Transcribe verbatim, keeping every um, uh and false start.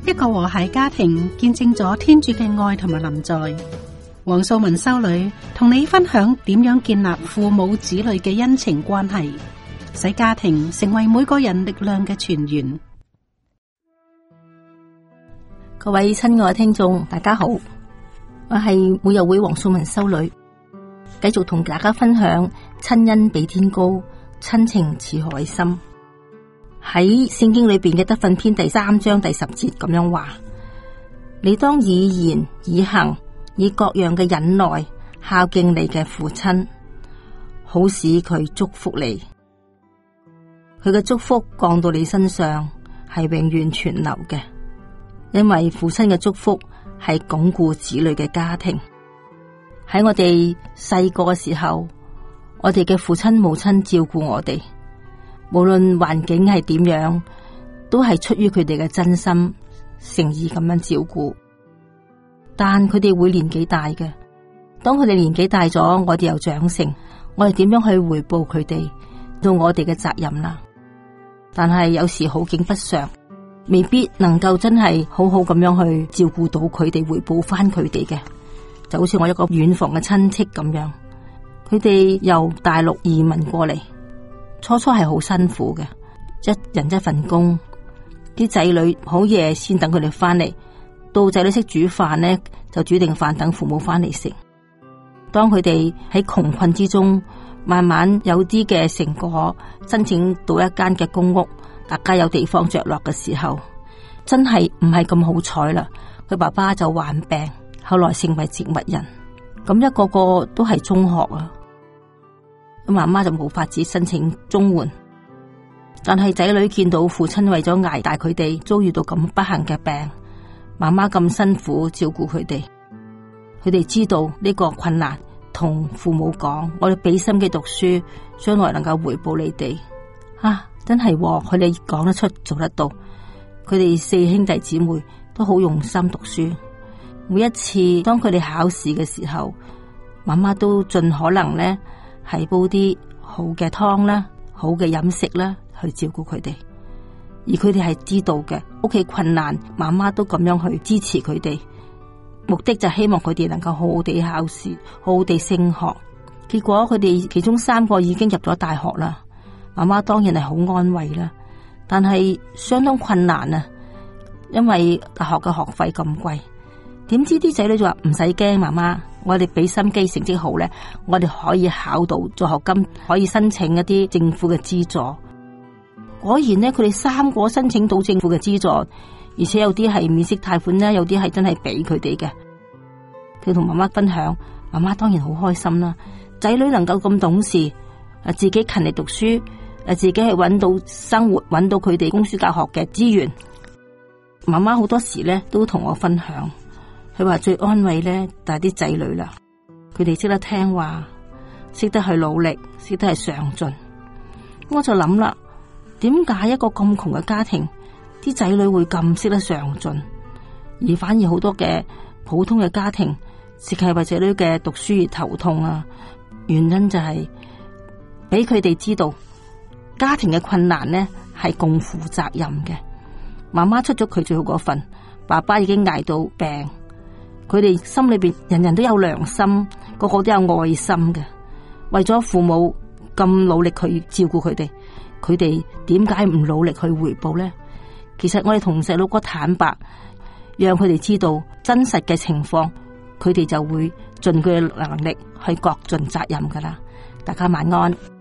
一個和諧家庭見證咗天主嘅愛同埋臨在。黃素文修女同你分享點樣建立父母子女嘅恩情關係，使家庭成為每個人力量嘅泉源。 各位親愛嘅聽眾，大家好，我係母佑會黃素文修女，繼續同大家分享親恩比天高，親情似海深。喺聖經裏邊嘅德訓篇第三章第十節咁樣話：你當以言以行以各樣嘅忍耐孝敬你嘅父親，好使佢祝福你。佢嘅祝福降到你身上係永遠存留嘅，因為父親嘅祝福係鞏固子女嘅家庭。喺我哋細個嘅時候，我哋嘅父親母親照顧我哋，無論環境係點樣，都係出於佢哋嘅真心誠意咁樣照顧。但佢哋會年紀大嘅，當佢哋年紀大咗，我哋又長成，我哋點樣去回報佢哋到我哋嘅責任啦？但係有時好景不常，未必能夠真係好好咁樣去照顧到佢哋，回報翻佢哋嘅。就好似我一個遠房嘅親戚咁樣，佢哋由大陸移民過嚟，初初係好辛苦嘅，一人一份工，啲仔女好夜先等佢哋翻嚟。到仔女識煮飯呢，就煮定飯等父母翻嚟食。當佢哋喺窮困之中，慢慢有啲嘅成果，申請到一間嘅公屋，大家有地方着落嘅時候，真係唔係咁好彩啦。佢爸爸就患病，後來成為植物人。咁一個個都係中學啊，咁媽媽就冇法子申請綜援。但係仔女見到父親為咗捱大佢哋，遭遇到咁不幸嘅病。媽媽咁辛苦照顧佢哋，佢哋知道呢個困難，同父母講：我哋俾心機讀書，將來能夠回報你哋。啊，真係佢哋講得出，做得到。佢哋四兄弟姊妹都好用心讀書，每一次當佢哋考試嘅時候，媽媽都盡可能咧係煲啲好嘅湯啦、好嘅飲食啦，去照顧佢哋。而佢哋係知道嘅，屋企困難，媽媽都咁樣去支持佢哋，目的就希望佢哋能夠好好地考試，好好地升學。結果佢哋其中三個已經入咗大學啦，媽媽當然係好安慰啦，但係相當困難啊，因為大學嘅學費咁貴。點知啲仔女就話唔使驚，媽媽，我哋俾心機，成績好咧，我哋可以考到助學金，可以申請一啲政府嘅資助。果然呢，佢哋三個申請到政府嘅資助，而且有啲係免息貸款啦，有啲係真係俾佢哋嘅。佢同媽媽分享，媽媽當然好開心啦。仔女能夠咁懂事，誒，自己勤力讀書，誒，自己係搵到生活，搵到佢哋供書教學嘅資源。媽媽好多時咧都同我分享，佢話最安慰咧，但係啲仔女啦，佢哋識得聽話，識得去努力，識得係上進。我就諗啦。點解一個咁窮嘅家庭，啲仔女會咁識得上進，而反而好多嘅普通嘅家庭，淨係為仔女嘅讀書而頭痛啊？原因就係俾佢哋知道，家庭嘅困難呢係共負責任嘅。媽媽出咗佢最好嗰份，爸爸已經捱到病，佢哋心裏邊人人都有良心，個個都有愛心嘅，為咗父母咁努力去照顧佢哋。佢哋點解唔努力去回報呢？其實我哋同細佬哥坦白，讓佢哋知道真實嘅情況，佢哋就會盡佢嘅能力去各盡責任噶啦。大家晚安。